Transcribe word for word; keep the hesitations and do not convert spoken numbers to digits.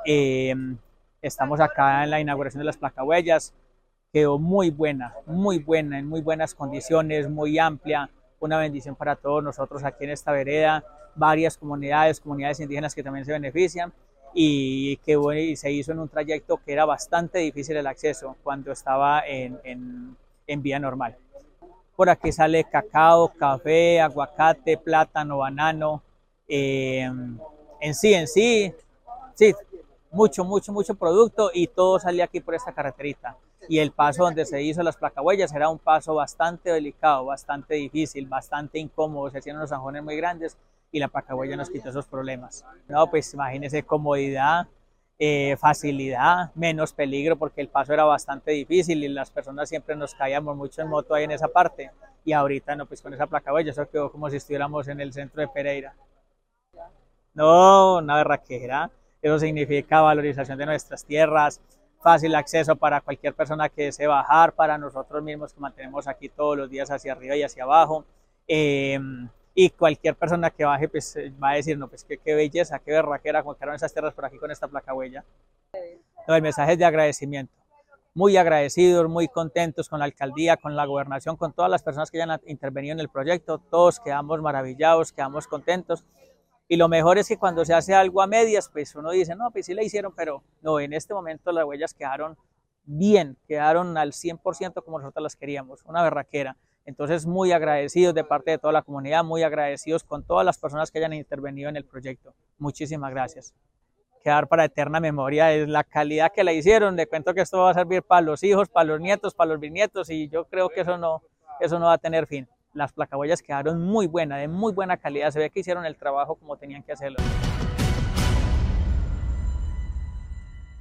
Eh, Estamos acá en la inauguración de las placahuellas. Quedó muy buena, muy buena, en muy buenas condiciones, muy amplia, una bendición para todos nosotros aquí en esta vereda, varias comunidades, comunidades indígenas que también se benefician y que bueno, y se hizo en un trayecto que era bastante difícil el acceso cuando estaba en, en, en vía normal. Por aquí sale cacao, café, aguacate, plátano, banano, eh, en sí, en sí, sí, mucho, mucho, mucho producto y todo salía aquí por esta carreterita. Y el paso donde se hizo las placahuellas era un paso bastante delicado, bastante difícil, bastante incómodo, se hacían unos zanjones muy grandes y la placahuella nos quitó esos problemas. No, pues imagínense comodidad, eh, facilidad, menos peligro porque el paso era bastante difícil y las personas siempre nos caíamos mucho en moto ahí en esa parte y ahorita no, pues con esa placahuella eso quedó como si estuviéramos en el centro de Pereira. No, una berraquera. Eso significa valorización de nuestras tierras, fácil acceso para cualquier persona que desee bajar, para nosotros mismos que mantenemos aquí todos los días hacia arriba y hacia abajo. Eh, y cualquier persona que baje pues va a decir, no, pues qué, qué belleza, qué berraquera, como quedaron esas tierras por aquí con esta placa huella. No, el mensaje es de agradecimiento. Muy agradecidos, muy contentos con la alcaldía, con la gobernación, con todas las personas que hayan intervenido en el proyecto. Todos quedamos maravillados, quedamos contentos. Y lo mejor es que cuando se hace algo a medias, pues uno dice, no, pues sí la hicieron, pero no, en este momento las huellas quedaron bien, quedaron al cien por ciento como nosotros las queríamos, una berraquera. Entonces, muy agradecidos de parte de toda la comunidad, muy agradecidos con todas las personas que hayan intervenido en el proyecto. Muchísimas gracias. Quedar para eterna memoria es la calidad que la hicieron. Le cuento que esto va a servir para los hijos, para los nietos, para los bisnietos y yo creo que eso no, eso no va a tener fin. Las placahuellas quedaron muy buenas, de muy buena calidad. Se ve que hicieron el trabajo como tenían que hacerlo.